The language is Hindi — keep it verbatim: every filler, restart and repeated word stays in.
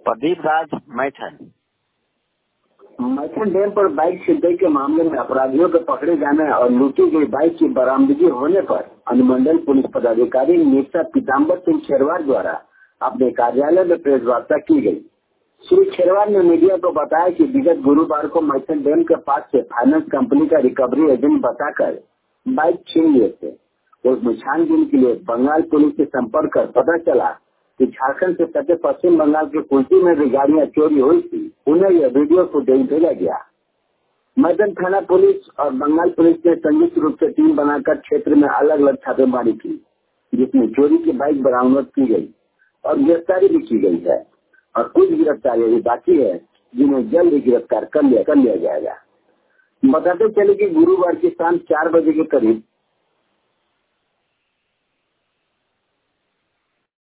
प्रदीप राज मैथन। मैथन डैम पर बाइक छिनतई के मामले में अपराधियों के पकड़े जाने और लूटी गई बाइक की बरामदगी होने पर अनुमंडल पुलिस पदाधिकारी निरीक्षक पीताम्बर सिंह खेरवार द्वारा अपने कार्यालय में प्रेस वार्ता की गई। श्री खेरवार ने मीडिया को बताया कि विगत गुरुवार को मैथन डैम के पास से फाइनेंस कंपनी का रिकवरी एजेंट बताकर बाइक छीन लिए थे। उसमें छानबीन के लिए बंगाल पुलिस से संपर्क कर पता चला कि झारखंड से सटे पश्चिम बंगाल के कुल्टी में भी गाड़ियां चोरी हुई थी। उन्हें यह वीडियो फुटेज भेजा गया। मैथन थाना पुलिस और बंगाल पुलिस ने संयुक्त रूप से टीम बनाकर क्षेत्र में अलग अलग छापेमारी की, जिसमें चोरी की बाइक बरामद की गई और गिरफ्तारी भी की गई है और कुछ गिरफ्तारी भी बाकी है, जिन्हें जल्द ही गिरफ्तार कर लिया कर लिया जाएगा। बताते चले कि गुरुवार की शाम चार बजे के करीब